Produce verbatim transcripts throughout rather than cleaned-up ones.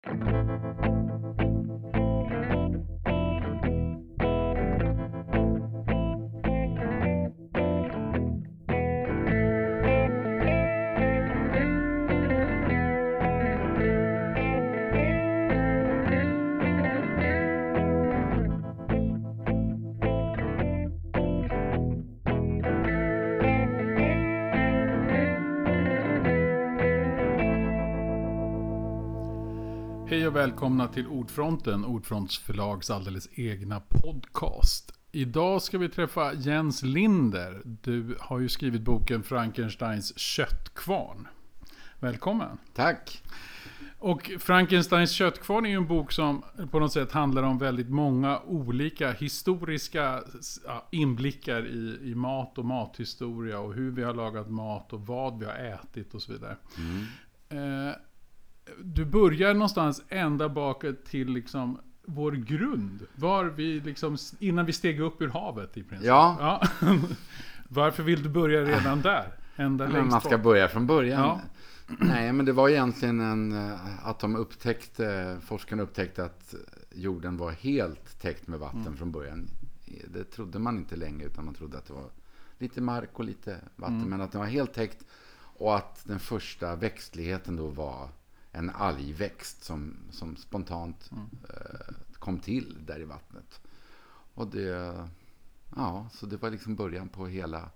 Hej och välkomna till Ordfronten, Ordfronts förlags alldeles egna podcast. Idag ska vi träffa Jens Linder. Du har ju skrivit boken Frankensteins köttkvarn. Välkommen. Tack. Och Frankensteins köttkvarn är ju en bok som på något sätt handlar om väldigt många olika historiska inblickar i, i mat och mathistoria och hur vi har lagat mat och vad vi har ätit och så vidare. Mm. Eh, Du börjar någonstans ända bakåt till liksom vår grund. Var vi liksom, innan vi steg upp ur havet i princip. Ja. ja. Varför vill du börja redan där? Ända längst men man ska bort. börja från början. Ja. Nej, men det var egentligen en, att de upptäckte, forskarna upptäckte att jorden var helt täckt med vatten mm. från början. Det trodde man inte länge, utan man trodde att det var lite mark och lite vatten. Mm. Men att det var helt täckt och att den första växtligheten då var en algväxt som, som spontant mm. eh, kom till där i vattnet. Och det, ja, så det var liksom början på hela,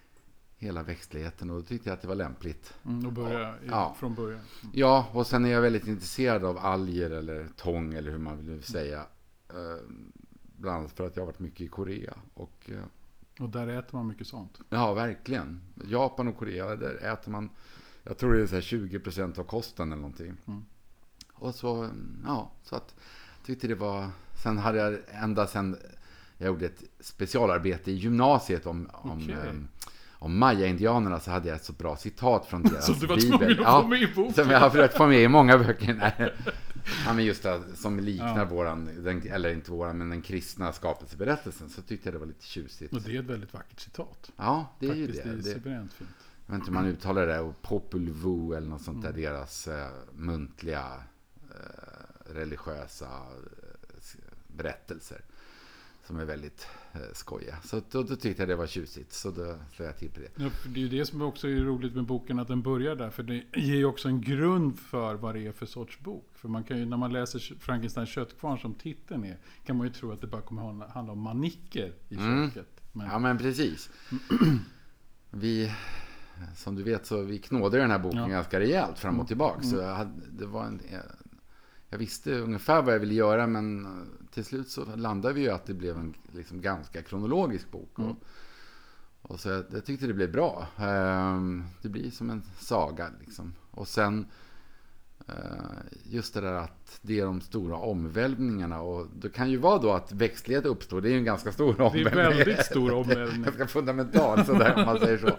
hela växtligheten. Och då tyckte jag att det var lämpligt. Mm, och börja i, ja. från början. Mm. Ja, och sen är jag väldigt intresserad av alger eller tång eller hur man vill säga. Eh, bland annat för att jag har varit mycket i Korea. Och, eh, och där äter man mycket sånt. Ja, verkligen. Japan och Korea, där äter man... Jag tror det är så här tjugo procent av kosten eller någonting. Mm. Och så, ja, så att tyckte det var... Sen hade jag ända sen jag gjorde ett specialarbete i gymnasiet om, om, okay. om, om Maya-indianerna, så hade jag ett så bra citat från deras bibel. Så du var bibel. tvungen att få med i boken? Som jag har försökt få med i många böcker. Nej. Ja, men just det, som liknar ja. våran, den, eller inte våran, men den kristna skapelseberättelsen, så tyckte jag det var lite tjusigt. Och det är ett väldigt vackert citat. Ja, det är Faktiskt, ju det. det är suveränt fint. Jag vet inte om man uttalar det, och Popul Vuh eller något sånt där, mm. deras eh, muntliga eh, religiösa eh, berättelser som är väldigt eh, skojiga. Så då, då tyckte jag det var tjusigt, så då slår jag till på det. Ja, det är ju det som också är roligt med boken, att den börjar där, för det ger ju också en grund för vad det är för sorts bok. För man kan ju, när man läser Frankensteins köttkvarn som titeln är, kan man ju tro att det bara kommer att handla om manicker i mm. köket. Men... Ja, men precis. Vi... Som du vet så vi knådade den här boken ja. ganska rejält fram och tillbaka. Mm. Så jag, hade, det var en, jag, jag visste ungefär vad jag ville göra, men till slut så landade vi ju att det blev en liksom ganska kronologisk bok. Mm. Och, och så jag, jag tyckte det blev bra. Um, det blir som en saga liksom. Och sen uh, just det där att det är de stora omvälvningarna, och det kan ju vara då att växtlighet uppstår. Det är ju en ganska stor omvälvning. Det är väldigt stor omvälvning. Ganska fundamental sådär, om man säger så.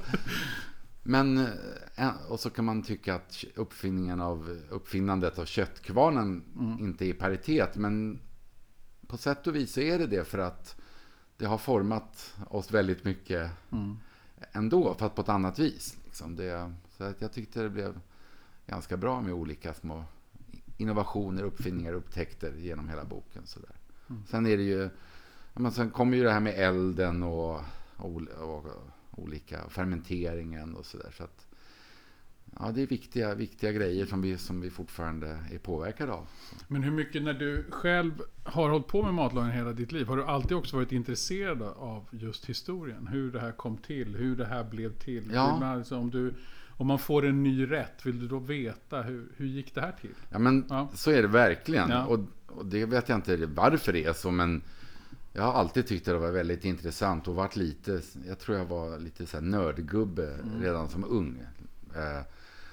Men, och så kan man tycka att uppfinningen av, uppfinnandet av köttkvarnen mm. inte är i paritet, men på sätt och vis så är det det, för att det har format oss väldigt mycket mm. ändå, fast på ett annat vis. Liksom det, så att jag tyckte det blev ganska bra med olika små innovationer, uppfinningar, upptäckter genom hela boken. Så där. Mm. Sen är det ju, men sen kommer ju det här med elden och, och, och olika fermenteringen och sådär, så att ja, det är viktiga, viktiga grejer som vi, som vi fortfarande är påverkade av. Men hur mycket, när du själv har hållit på med matlagning hela ditt liv, har du alltid också varit intresserad av just historien? Hur det här kom till, hur det här blev till? Ja. Man, alltså, om, du, om man får en ny rätt, vill du då veta hur, hur gick det här till? Ja, men ja. så är det verkligen. Ja. Och, och det vet jag inte varför det är så, men jag har alltid tyckt att det var väldigt intressant och varit lite, jag tror jag var lite så här nördgubbe mm. redan som ung. Eh,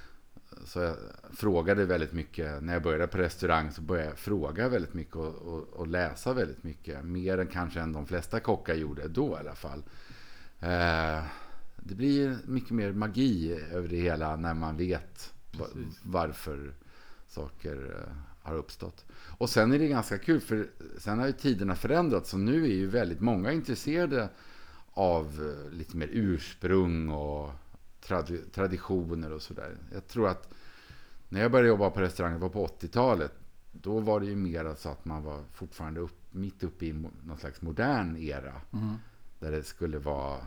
så jag frågade väldigt mycket, när jag började på restaurang så började jag fråga väldigt mycket och, och, och läsa väldigt mycket. Mer än kanske än de flesta kockar gjorde då i alla fall. Eh, det blir mycket mer magi över det hela när man vet va- varför saker eh, har uppstått. Och sen är det ganska kul, för sen har ju tiderna förändrats, så nu är ju väldigt många intresserade av lite mer ursprung och trad- traditioner och sådär. Jag tror att när jag började jobba på restaurang, det var på åttiotalet, då var det ju mer så att man var fortfarande upp, mitt uppe i någon slags modern era. Mm. Där det skulle vara...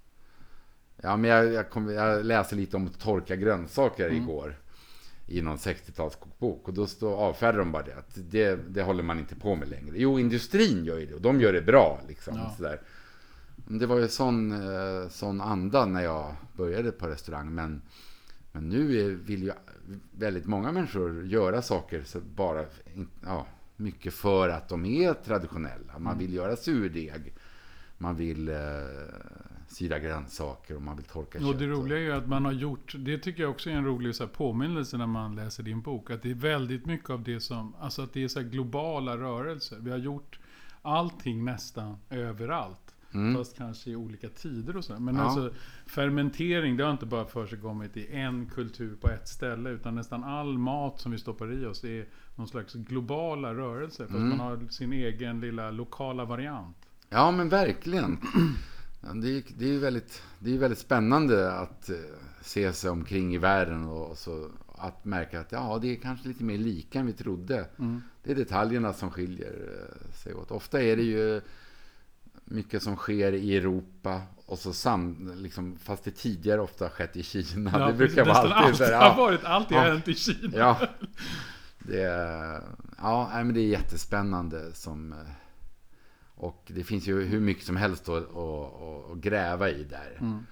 Ja, men jag, jag, kom, jag läste lite om att torka grönsaker mm. igår i någon sextiotalskokbok, och då står avfärdar de bara det, att det, det håller man inte på med längre. Jo, industrin gör ju det, och de gör det bra liksom. Ja. Sådär. Det var ju sån, sån anda när jag började på restaurang, men, men nu vill ju väldigt många människor göra saker så bara, ja, mycket för att de är traditionella. Man vill göra surdeg, man vill eh, syra grönsaker och man vill torka kött. Och det roliga är ju att man har gjort, det tycker jag också är en rolig så här påminnelse när man läser din bok, att det är väldigt mycket av det som, alltså att det är så här globala rörelser. Vi har gjort allting nästan överallt. Mm. Fast kanske i olika tider och så. Men ja. Alltså fermentering, det har inte bara försigkommit i en kultur på ett ställe, utan nästan all mat som vi stoppar i oss är någon slags globala rörelser. Fast mm. man har sin egen lilla lokala variant. Ja, men verkligen. Det är, det är väldigt, det är väldigt spännande att se sig omkring i världen och så att märka att ja, det är kanske lite mer lika än vi trodde. Mm. Det är detaljerna som skiljer sig åt. Ofta är det ju mycket som sker i Europa och så sam, liksom, fast det tidigare ofta skett i Kina. Ja, det brukar vara alltid, alltid så här, ja, har varit alltid ja, hänt i Kina. Ja, det, ja, men det är jättespännande som, och det finns ju hur mycket som helst att, att, att gräva i där. Mm.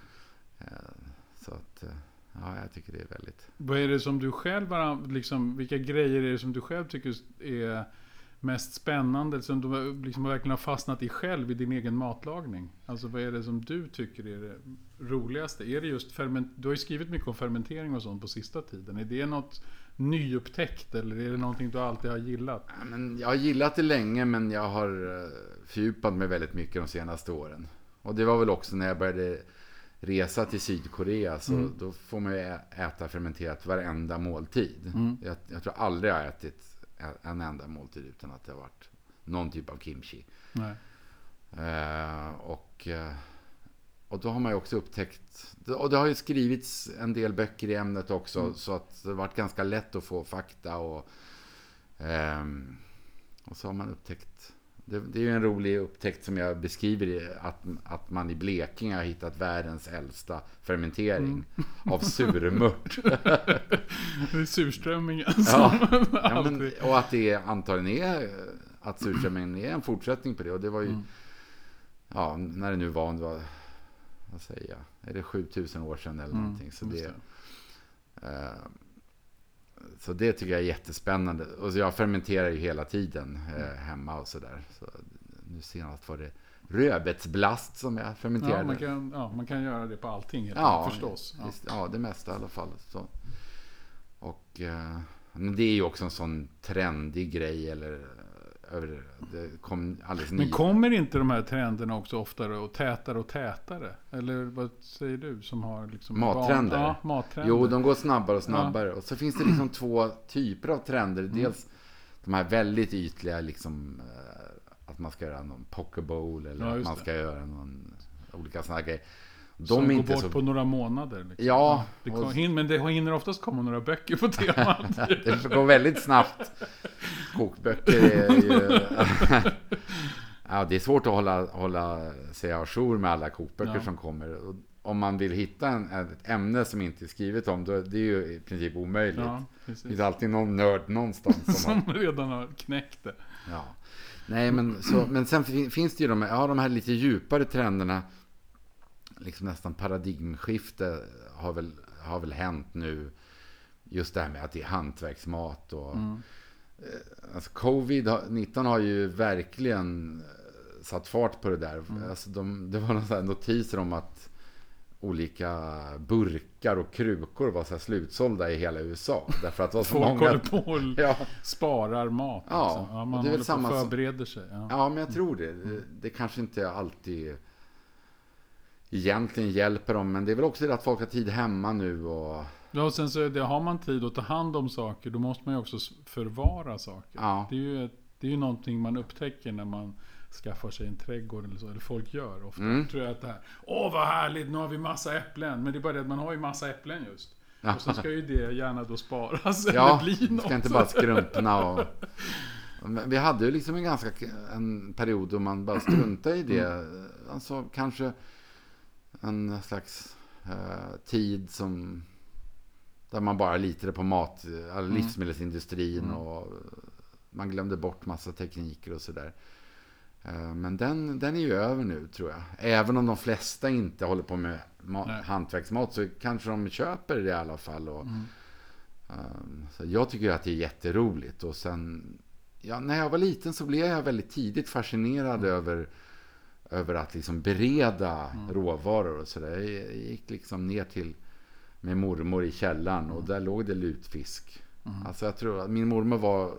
Så att, ja, jag tycker det är väldigt... Vad är det som du själv har, liksom, vilka grejer är det som du själv tycker är mest spännande, som du liksom verkligen har fastnat i själv i din egen matlagning? Alltså vad är det som du tycker är det roligaste? Är det just ferment- du har ju skrivit mycket om fermentering och sånt på sista tiden. Är det något nyupptäckt eller är det någonting du alltid har gillat? Ja, men jag har gillat det länge, men jag har fördjupat mig väldigt mycket de senaste åren. Och det var väl också när jag började resa till Sydkorea, så mm. då får man ju äta fermenterat varenda måltid. Mm. Jag, jag tror aldrig jag har ätit en enda måltid utan att det har varit någon typ av kimchi. Nej. Uh, och, uh, och då har man ju också upptäckt, och det har ju skrivits en del böcker i ämnet också, mm. så att det har varit ganska lätt att få fakta och, um, och så har man upptäckt, det, det är ju en rolig upptäckt som jag beskriver i, att, att man i Blekinge har hittat världens äldsta fermentering mm. av surmört. Det är surströmmingen ja, ja, men, och att det antagligen är att surströmmingen är en fortsättning på det, och det var ju mm. ja, när det nu var, det var vad säger jag, är det sjutusen år sedan eller mm, någonting, så det, det. Uh, så det tycker jag är jättespännande, och så jag fermenterar ju hela tiden uh, hemma och sådär, så nu senast var det rödbetsblast som jag fermenterade. Ja, man kan, ja, man kan göra det på allting helt ja, förstås. Ja. Visst, ja, det mesta i alla fall. Så. Och uh, men det är ju också en sån trendig grej, eller över, det kom alldeles Men ny. Kommer inte de här trenderna också oftare och tätare och tätare? Eller vad säger du som har liksom mattrender? Ja, mattrender. Jo, de går snabbare och snabbare. Ja. Och så finns det liksom två typer av trender. Mm. Dels de här väldigt ytliga, liksom att man ska göra någon poke bowl, eller ja, att man ska det. göra någon olika sådana grejer. De som är går inte bort så... på några månader. Liksom. Ja. Det kom, och... Men det hinner oftast komma några böcker på temat. Det går väldigt snabbt. Kokböcker är ju... ja, det är svårt att hålla, hålla sig ajour med alla kokböcker ja. som kommer. Och om man vill hitta en, ett ämne som inte är skrivet om, då, det är ju i princip omöjligt. Ja, det finns alltid någon nörd någonstans som, som har... redan har knäckt det. Ja. Nej, men, så, men sen finns det ju de, ja, de här lite djupare trenderna. Liksom nästan paradigmskifte har väl, har väl hänt nu. Just det här med att det är hantverksmat. Och, mm. alltså covid nitton har ju verkligen satt fart på det där. Mm. Alltså de, det var några notiser om att olika burkar och krukor var så här slutsålda i hela U S A. Därför att det var så folk många... håller på och ja. sparar mat. Ja, liksom. Ja, man det är väl samma på förbereder sig. Ja. ja, men jag tror det. Det, det kanske inte alltid egentligen hjälper dem, men det är väl också det att folk har tid hemma nu. Och... Ja, och sen så är det, har man tid att ta hand om saker, då måste man ju också förvara saker. Ja. Det är ju, det är ju någonting man upptäcker när man skaffar sig en trädgård eller så, eller folk gör ofta. Mm. Tror jag att det här, åh vad härligt, nu har vi massa äpplen, men det är bara det att man har ju massa äpplen just. Ja. Och så ska ju det gärna då sparas. Ja, eller bli något. Ska inte bara skrumpna. Och, vi hade ju liksom en ganska en period då man bara struntade i det. Mm. Alltså kanske en slags eh, tid som där man bara litade på mat, mm. livsmedelsindustrin mm. och man glömde bort massa tekniker och sådär. Men den, den är ju över nu, tror jag. Även om de flesta inte håller på med ma- hantverksmat, så kanske de köper det i alla fall. Och, mm. um, så jag tycker att det är jätteroligt. Och sen, ja, när jag var liten så blev jag väldigt tidigt fascinerad mm. över, över att liksom bereda mm. råvaror och sådär. Jag gick liksom ner till med mormor i källaren mm. och där låg det lutfisk. Mm. Alltså jag tror att min mormor var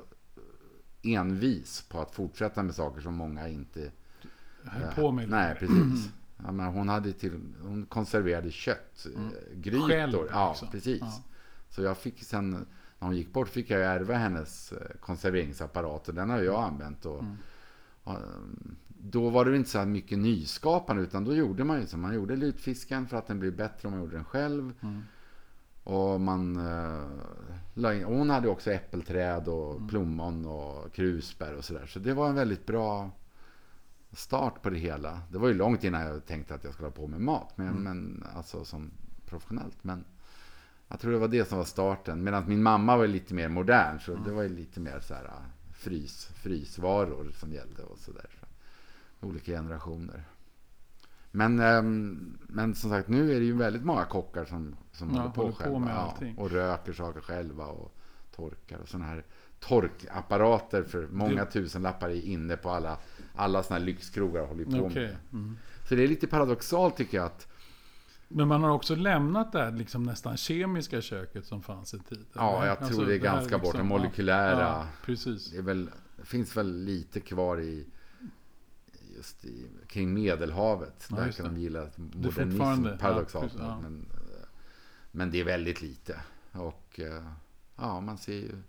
envis på att fortsätta med saker som många inte höll på med. Nej, precis. Ja, men hon hade till hon konserverade kött, mm. grytor. Själv, ja, också. Precis. Ja. Så jag fick sen när hon gick bort fick jag ärva hennes konserveringsapparat och den har jag använt och, mm. och då var det inte så mycket nyskapande, utan då gjorde man ju som man gjorde lutfisken för att den blev bättre om man gjorde den själv. Mm. Och man uh, och hon hade också äppelträd och mm. plommon och krusbär och sådär. Så det var en väldigt bra start på det hela. Det var ju långt innan jag tänkte att jag skulle ha på med mat. Men, mm. men alltså som professionellt. Men jag tror det var det som var starten. Medan min mamma var lite mer modern. Så mm. det var ju lite mer så här frys, frysvaror som gällde och sådär. Så, olika generationer. Men, ähm, men som sagt, nu är det ju väldigt många kockar som, som ja, håller på, håller på själva. Med allting. Ja, och röker saker själva och torkar. Och sådana här torkapparater för många det... tusen lappar är inne på alla, alla sådana här lyxkrogar håller på okay. med. Mm. Så det är lite paradoxalt tycker jag att... Men man har också lämnat det här liksom nästan kemiska köket som fanns en tid. Eller? Ja, jag tror alltså, det är det ganska liksom, borta. Molekylära. Ja, precis. Det, är väl, det finns väl lite kvar i... just i, kring Medelhavet. Ja, där kan de gilla modernism paradoxalt. Ja, ja. Men, men det är väldigt lite. Och ja, man ser ju...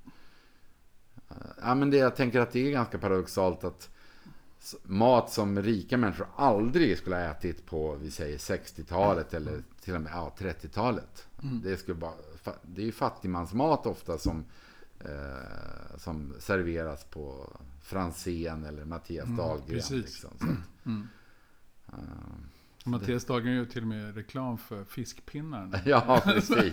Ja, men det, jag tänker att det är ganska paradoxalt att mat som rika människor aldrig skulle ha ätit på, vi säger sextiotalet eller mm. till och med ja, trettiotalet. Mm. Det, skulle bara, det är ju fattigmansmat ofta som eh, som serveras på Franzén eller Mattias mm, Dahlgren. Liksom, så att, mm. uh, Mattias det... Dahlgren gör till och med reklam för fiskpinnar. Ja, precis.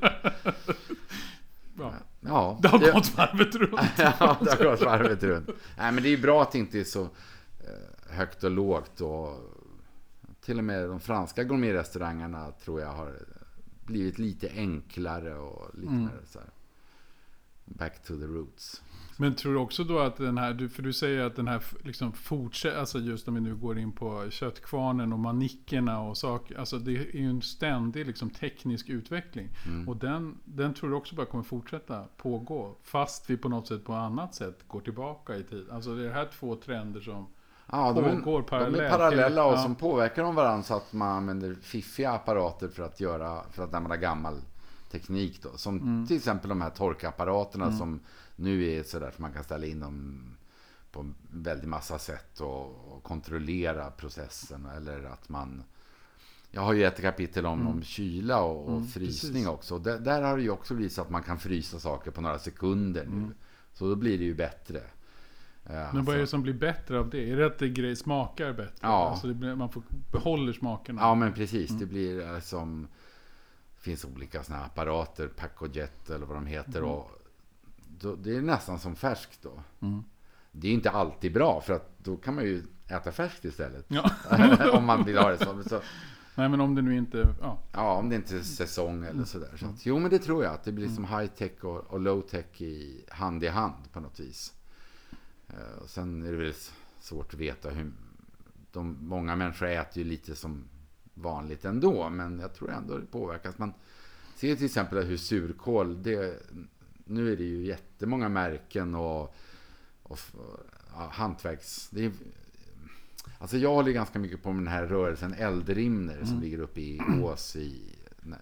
Ja. Ja, det har det... gått varvet runt. Ja, det har gått varvet runt. Nej, men det är ju bra att det inte är så eh, högt och lågt. Och till och med de franska gourmetrestaurangerna tror jag har blivit lite enklare och lite mm. mer så här back to the roots. Men tror du också då att den här, för du säger att den här liksom fortsätter, alltså just om vi nu går in på köttkvarnen och manickerna och saker, alltså det är ju en ständig liksom teknisk utveckling. Mm. Och den, den tror du också bara kommer fortsätta pågå, fast vi på något sätt på annat sätt går tillbaka i tid. Alltså det är här två trender som ja, de pågår är, parallellt. De är parallella och ja. Som påverkar de varandra så att man använder fiffiga apparater för att göra, för att använda gammal teknik då. Som mm. till exempel de här torkapparaterna mm. som nu är så där för man kan ställa in dem på en väldigt massa sätt och, och kontrollera processen. Eller att man... Jag har ju ett kapitel om, mm. om kyla och, och mm, frysning precis. Också. Och där, där har det ju också visat att man kan frysa saker på några sekunder nu. Mm. Så då blir det ju bättre. Men alltså, vad är det som blir bättre av det? Är det att det grej smakar bättre? Ja. Alltså det blir, man får behåller smakerna. Ja, men precis. Mm. Det blir som... Det finns olika såna här apparater, Pacojet eller vad de heter. Mm. Och då, det är nästan som färskt då. Mm. Det är inte alltid bra, för att då kan man ju äta färskt istället. Ja. Om man vill ha det så. så. Nej, men om det nu inte... Ja, ja om det inte är säsong eller sådär. Så att, jo, men det tror jag. Att det blir mm. som high-tech och, och low-tech i hand i hand på något vis. Uh, och sen är det väl svårt att veta hur... De, många människor äter ju lite som vanligt ändå, men jag tror ändå det påverkas. Man ser till exempel hur surkål, det, nu är det ju jättemånga märken och, och ja, hantverks... Det är, alltså jag håller ganska mycket på med den här rörelsen Eldrimner mm. som ligger uppe i Ås i,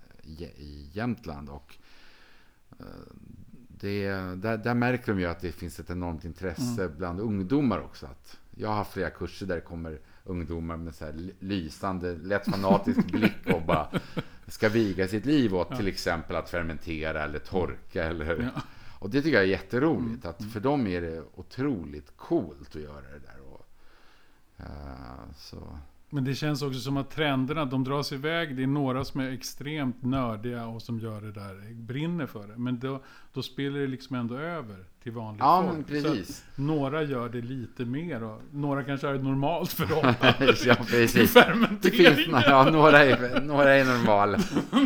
i Jämtland och det, där, där märker de ju att det finns ett enormt intresse mm. bland ungdomar också. Att jag har haft flera kurser där det kommer ungdomar med så här lysande, lätt fanatisk blick och bara ska viga sitt liv åt ja. till exempel att fermentera eller torka. Eller, ja. Och det tycker jag är jätteroligt. Mm. Att för dem är det otroligt coolt att göra det där. Och, uh, så... Men det känns också som att trenderna, de dras iväg. Det är några som är extremt nördiga och som gör det där, brinner för det. Men då, då spelar det liksom ändå över till vanligt ja, folk. Men precis. Så några gör det lite mer och några kanske är det normalt för dem. Ja, precis. Det finns, ja, några är, några är normala.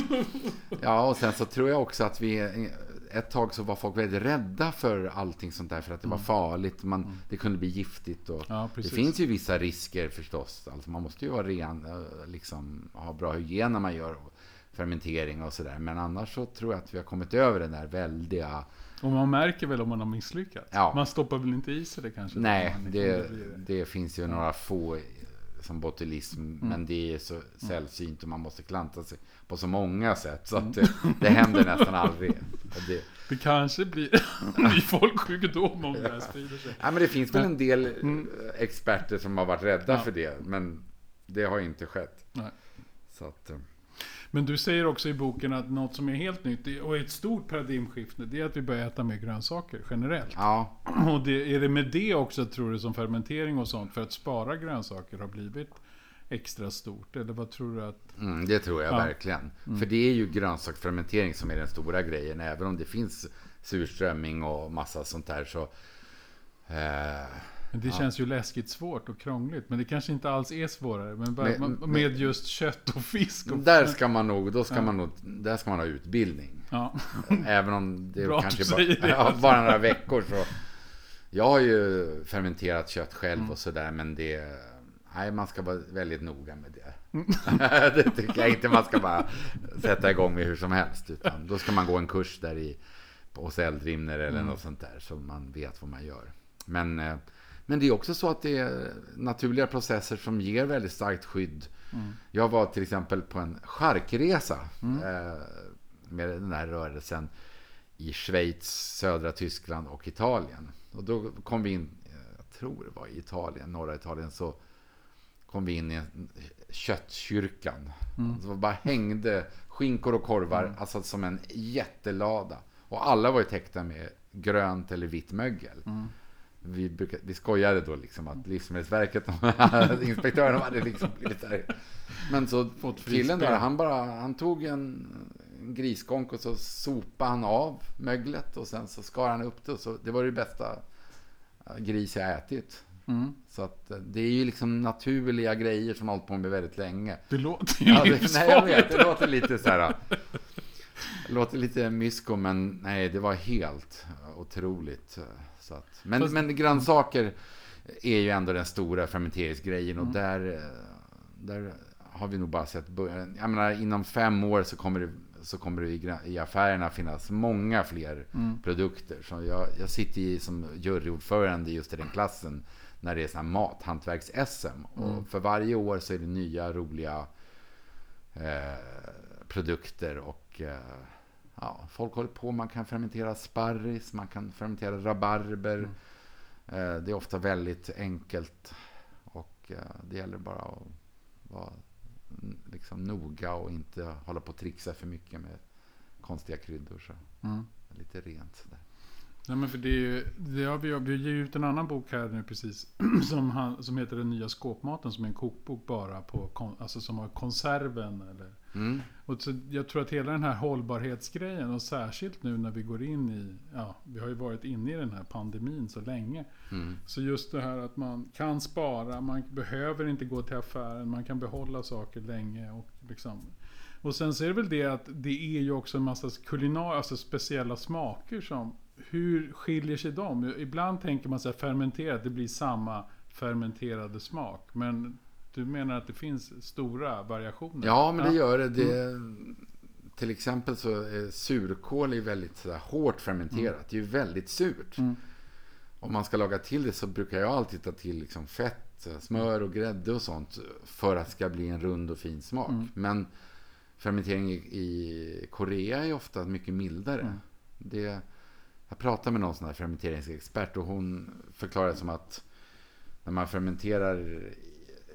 Ja, och sen så tror jag också att vi... Ett tag så var folk väldigt rädda för allting sånt där för att det var farligt. Man, mm. Det kunde bli giftigt. Och ja, det finns ju vissa risker förstås. Alltså man måste ju vara ren, liksom, ha bra hygien när man gör fermentering och sådär. Men annars så tror jag att vi har kommit över den där väldiga... Och man märker väl om man har misslyckats. Ja. Man stoppar väl inte i sig det kanske? Nej, det, det. det finns ju ja. några få som botulism. Mm. Men det är så mm. sällsynt och man måste klanta sig på så många sätt. Så att det, det händer nästan aldrig. Det, det kanske blir en ny folksjukdom om det här sprider sig. Ja, men det finns väl en del mm. experter som har varit rädda ja. för det. Men det har inte skett. Nej. Så att... Men du säger också i boken att något som är helt nytt och ett stort paradigmskifte, det är att vi börjar äta mer grönsaker generellt. Ja. Och det, är det med det också, tror du, som fermentering och sånt för att spara grönsaker har blivit extra stort? Eller vad tror du att... Mm, det tror jag ja. verkligen. Mm. För det är ju grönsaksfermentering som är den stora grejen. Även om det finns surströmming och massa sånt där så... Eh... Men det ja. känns ju läskigt svårt och krångligt. Men det kanske inte alls är svårare. Men bara, men, med men, just kött och fisk. Och där ska man nog, då ska ja. man nog, där ska man ha utbildning. Ja. Även om det Bra kanske bara, bara, ja, bara några veckor. Så. Jag har ju fermenterat kött själv mm. och sådär. Men det, nej, man ska vara väldigt noga med det. Mm. Det tycker jag inte man ska bara sätta igång med hur som helst. Utan då ska man gå en kurs där i, hos Eldrimner eller mm. något sånt där. Så man vet vad man gör. Men... Men det är också så att det är naturliga processer som ger väldigt starkt skydd. Mm. Jag var till exempel på en charkresa mm. eh, med den här rörelsen i Schweiz, södra Tyskland och Italien. Och då kom vi in, jag tror det var i Italien, norra Italien, så kom vi in i köttkyrkan. Mm. Så bara hängde skinkor och korvar, mm. alltså som en jättelada. Och alla var ju täckta med grönt eller vitt mögel. Mm. Vi, brukar, vi skojade då liksom att Livsmedelsverket inspektörerna hade liksom blivit där. Men så killen där, han bara han tog en, en griskonk och så sopade han av möglet och sen så skar han upp det och så det var det bästa gris jag ätit. Mm. Så att det är ju liksom naturliga grejer som har hållit på med väldigt länge. Det låter ju ja, det, nej, jag vet, det låter lite så här. Det låter lite mysko, men nej, det var helt otroligt. Så att, men, Fast, men grönsaker är ju ändå den stora fermenteringsgrejen och mm. där, där har vi nog bara sett början. Jag menar, inom fem år så kommer det, så kommer det i, i affärerna finnas många fler mm. produkter. Så jag, jag sitter i, som juryordförande just i den klassen när det är sån här mathantverks-S M. Mm. Och för varje år så är det nya roliga eh, produkter och eh, ja, folk håller på, man kan fermentera sparris, man kan fermentera rabarber. Mm. Eh, det är ofta väldigt enkelt och eh, det gäller bara att vara liksom noga och inte hålla på att trixa för mycket med konstiga kryddor. Så. Mm. Lite rent sådär. Nej, men för det är ju, det har vi, vi ger ut en annan bok här nu precis som, han, som heter Den nya skåpmaten, som är en kokbok bara på, alltså som har konserven eller mm. och så jag tror att hela den här hållbarhetsgrejen och särskilt nu när vi går in i, ja, vi har ju varit inne i den här pandemin så länge mm. så just det här att man kan spara, man behöver inte gå till affären, man kan behålla saker länge och liksom. Och sen så är det väl det att det är ju också en massa kulinar, alltså speciella smaker som, hur skiljer sig de? Ibland tänker man så här fermenterat, det blir samma fermenterade smak. Men du menar att det finns stora variationer? Ja, men det gör det. det mm. Till exempel så är surkål är väldigt så här, hårt fermenterat. Mm. Det är ju väldigt surt. Mm. Om man ska laga till det så brukar jag alltid ta till liksom fett, smör och grädde och sånt för att det ska bli en rund och fin smak. Mm. Men fermentering i, i Korea är ofta mycket mildare. Mm. Det, jag pratade med någon sån här fermenteringsexpert och hon förklarade som att när man fermenterar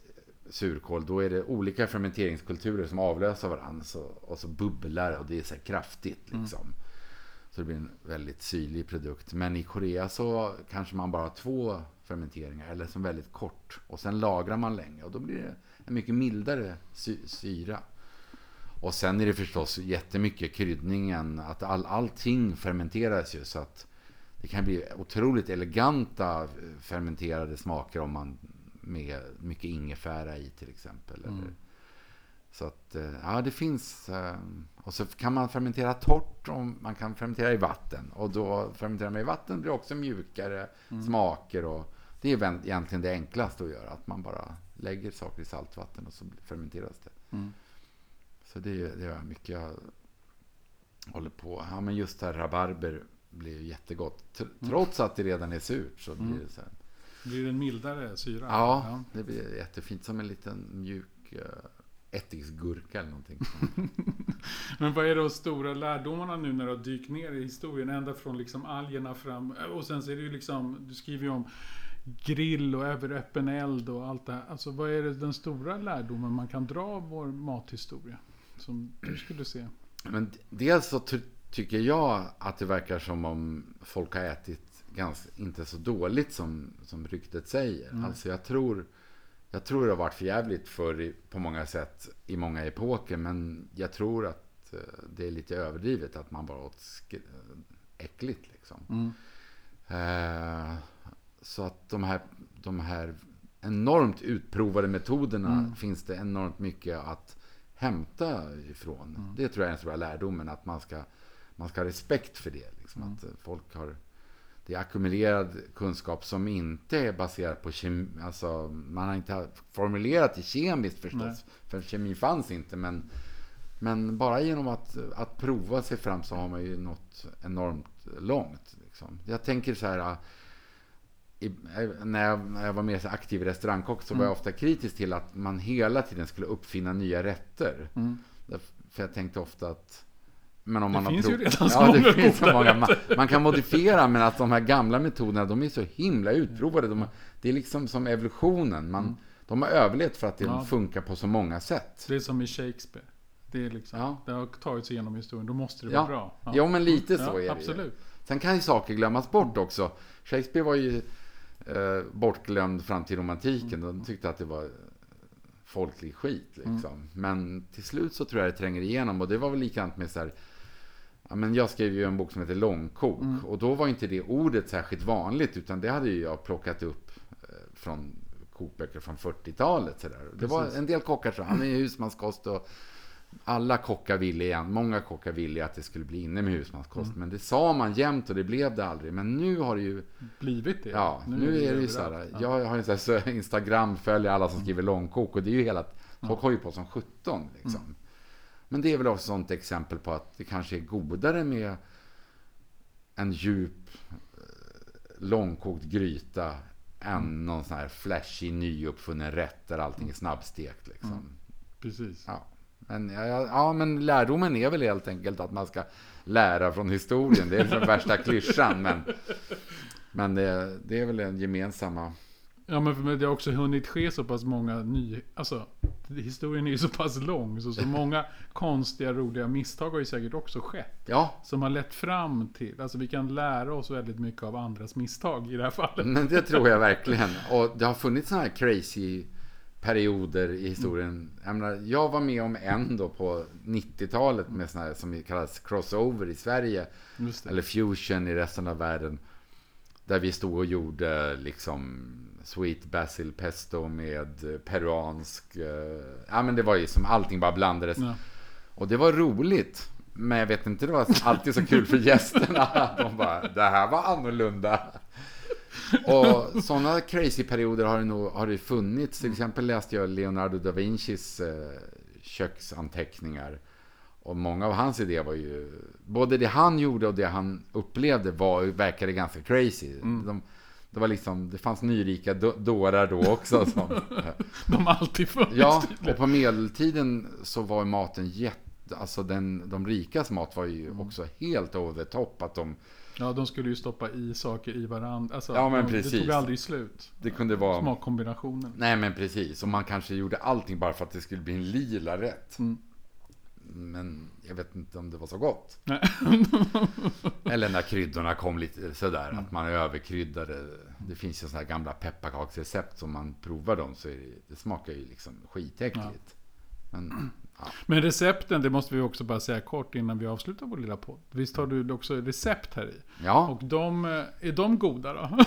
surkål, då är det olika fermenteringskulturer som avlöser varandra, så, och så bubblar och det är så här kraftigt liksom. Mm. Så det blir en väldigt syrlig produkt. Men i Korea så kanske man bara har två fermenteringar eller som väldigt kort, och sen lagrar man länge och då blir det en mycket mildare sy- syra. Och sen är det förstås jättemycket kryddningen, att all, allting fermenteras ju, så att det kan bli otroligt eleganta fermenterade smaker om man med mycket ingefära i till exempel. Mm. Eller, så att, ja, det finns, och så kan man fermentera torrt och man kan fermentera i vatten, och då fermenterar man i vatten blir det också mjukare mm. smaker, och det är egentligen det enklaste att göra, att man bara lägger saker i saltvatten och så fermenteras det. Mm. Så det, det är mycket jag håller på. Ja, men just det här rabarber blir ju jättegott. Trots att det redan är surt så blir det så här. Blir det en mildare syra? Ja, ja, det blir jättefint, som en liten mjuk uh, ättiksgurka eller någonting. Men vad är då stora lärdomarna nu när du har dykt ner i historien, ända från liksom algerna fram, och sen så är det ju liksom, du skriver ju om grill och över öppen eld och allt det här. Alltså vad är det den stora lärdomen man kan dra av vår mathistoria som du skulle se? Men dels så ty- tycker jag att det verkar som om folk har ätit ganska, inte så dåligt som, som ryktet säger. Mm. Alltså jag tror jag tror det har varit förjävligt för på många sätt i många epoker, men jag tror att det är lite överdrivet att man bara åt sk- äckligt liksom. Mm. Eh, så att de här, de här enormt utprovade metoderna mm. finns det enormt mycket att hämta ifrån. Mm. Det tror jag är den stora lärdomen, att man ska, man ska ha respekt för det. Liksom, mm. Att folk har, det är ackumulerad kunskap som inte är baserad på kemi, alltså man har inte formulerat det kemiskt förstås, Nej. för kemi fanns inte, men, men bara genom att, att prova sig fram så har man ju nått enormt långt. Liksom. Jag tänker så här, I, när, jag, när jag var mer så aktiv restaurangkock så mm. var jag ofta kritisk till att man hela tiden skulle uppfinna nya rätter. Mm. För jag tänkte ofta att men om det man finns har ju prov... redan så ja, många, det finns så många. Man, man kan modifiera, men att de här gamla metoderna, de är så himla utprovade. De, det är liksom som evolutionen. Man, mm. De har överlevt för att det ja. funkar på så många sätt. Det är som i Shakespeare. Det, är liksom, ja. det har tagit sig igenom historien. Då måste det ja. vara bra. Ja. ja, men lite så ja, är det absolut. Ju. Sen kan ju saker glömmas bort också. Shakespeare var ju eh, bortglömd fram till romantiken. De tyckte att det var folklig skit liksom. Mm. Men till slut så tror jag det tränger igenom. Och det var väl likadant med så här, ja, men jag skrev ju en bok som heter Långkok. Mm. Och då var inte det ordet särskilt vanligt, utan det hade ju jag plockat upp eh, från kokböcker från fyrtiotalet. Så där. Det var en del kockar som hade husmanskost, och alla kockar ville igen, många kockar ville att det skulle bli inne med husmanskost. Mm. Men det sa man jämt och det blev det aldrig. Men nu har det ju blivit det. Ja, nu, nu är det ju så här. Ja. Jag har ju så här Instagram, följer alla som skriver långkok, och det är ju hela, folk har ju på som sjutton liksom. Mm. Men det är väl också ett sånt exempel på att det kanske är godare med en djup långkokt gryta än mm. någon sån här flashig nyuppfunnen rätt där allting är snabbstekt liksom. Mm. Precis. Ja. Men, ja, ja, men lärdomen är väl helt enkelt att man ska lära från historien. Det är den värsta klyschan, men, men det, det är väl en gemensamma. Ja, men det har också hunnit ske så pass många nya, alltså historien är ju så pass lång, så så många konstiga, roliga misstag har ju säkert också skett. Ja. Som har lett fram till, alltså vi kan lära oss väldigt mycket av andras misstag i det här fallet. Men det tror jag verkligen. Och det har funnits såna här crazy perioder i historien. Mm. Jag menar, jag var med om en då på nittiotalet med såna här som kallas crossover i Sverige. Eller fusion i resten av världen. Där vi stod och gjorde liksom sweet basil pesto med peruansk. Eh, ja, men det var ju som allting bara blandades. Ja. Och det var roligt. Men jag vet inte, det var alltid så kul för gästerna. De bara, det här var annorlunda. Och sådana crazy perioder har det nog har det funnits. Till exempel läste jag Leonardo da Vincis eh, köksanteckningar. Och många av hans idéer var ju, både det han gjorde och det han upplevde var, verkade ganska crazy. Mm. De, det var liksom, det fanns nyrika do- dårar då också. Som, de har alltid funnits. Ja, och på medeltiden så var maten jätte, alltså den, de rikas mat var ju mm. också helt over the top. Att de, Ja, de skulle ju stoppa i saker i varandra. Alltså, ja, men de, precis. Det tog aldrig slut. Det kunde vara... Smakkombinationen. Nej, men precis. Och man kanske gjorde allting bara för att det skulle bli en lila rätt. Mm. Men jag vet inte om det var så gott. Eller när kryddorna kom lite sådär. Mm. Att man överkryddade. Det finns ju sådana här gamla pepparkaksrecept som man provar dem. Så är det, det smakar ju liksom skitäckligt. Ja. Men, ja. Men recepten, det måste vi också bara säga kort innan vi avslutar vår lilla podd. Visst har du också recept här i? Ja. Och de, är de goda då?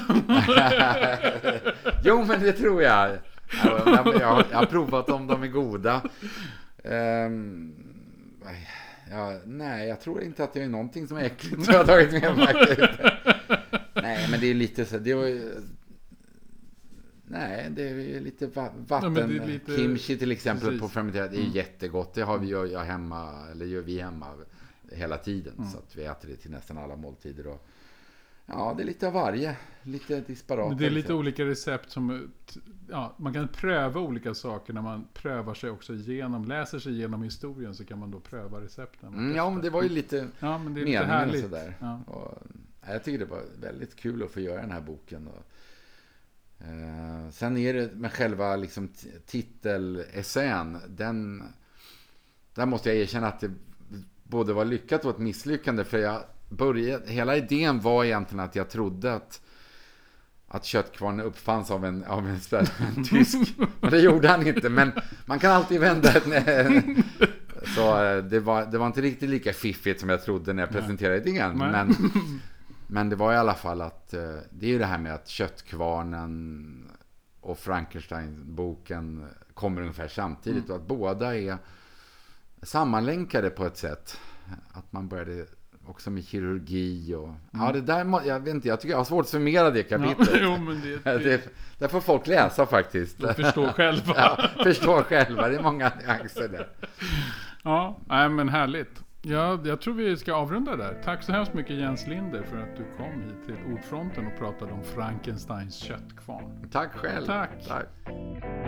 Jo, men det tror jag. Jag, jag, jag, jag har provat om de är goda. Um, ja, nej, jag tror inte att det är någonting som är äckligt som jag har tagit med mig. Nej, men det är lite så... Det var, nej, det är lite vatten. Ja, är lite... Kimchi till exempel. Precis. På fermenterat. Det är mm. jättegott. Det har vi ju hemma, eller gör vi hemma hela tiden. Mm. Så att vi äter det till nästan alla måltider. Och, ja, det är lite av varje. Lite disparat. Det är lite olika recept som... Ja, man kan pröva olika saker när man prövar sig också igenom. Läser sig igenom historien så kan man då pröva recepten. Mm, ja, men det var ju lite ja, men det är lite härligt. Sådär. Ja. Och, jag tycker det var väldigt kul att få göra den här boken. Och, eh, sen är det med själva liksom, t- titelessän. Den, där måste jag erkänna att det både var lyckat och ett misslyckande. För jag började, hela idén var egentligen att jag trodde att att köttkvarnen uppfanns av en, av en, en tysk. Men det gjorde han inte. Men man kan alltid vända ett, så det var, det var inte riktigt lika fiffigt som jag trodde när jag presenterade idén. Men, men det var i alla fall att det är ju det här med att köttkvarnen och Frankenstein-boken kommer ungefär samtidigt. Mm. Och att båda är sammanlänkade på ett sätt. Att man började... också med kirurgi och... Mm. Ja, det där... Jag vet inte, jag tycker jag har svårt att summera det kapitlet. Ja, jo, men det, det... det, där får folk läsa faktiskt. De förstår själva. Ja, förstår själva. Det är många nyanser där. Ja, nej, men härligt. Ja, jag tror vi ska avrunda där. Tack så hemskt mycket Jens Linder för att du kom hit till Ordfronten och pratade om Frankensteins köttkvarn. Tack själv. Tack. Tack.